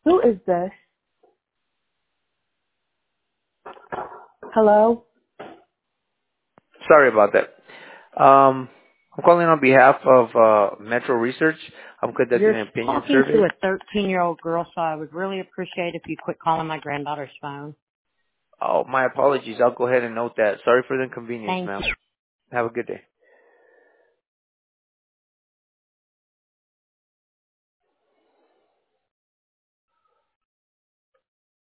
Who is this? Hello? Sorry about that. I'm calling on behalf of Metro Research. I'm conducting You're an opinion talking to survey. a 13-year-old girl, so I would really appreciate if you quit calling my granddaughter's phone. Oh, my apologies. I'll go ahead and note that. Sorry for the inconvenience, Thank ma'am. you. Have a good day.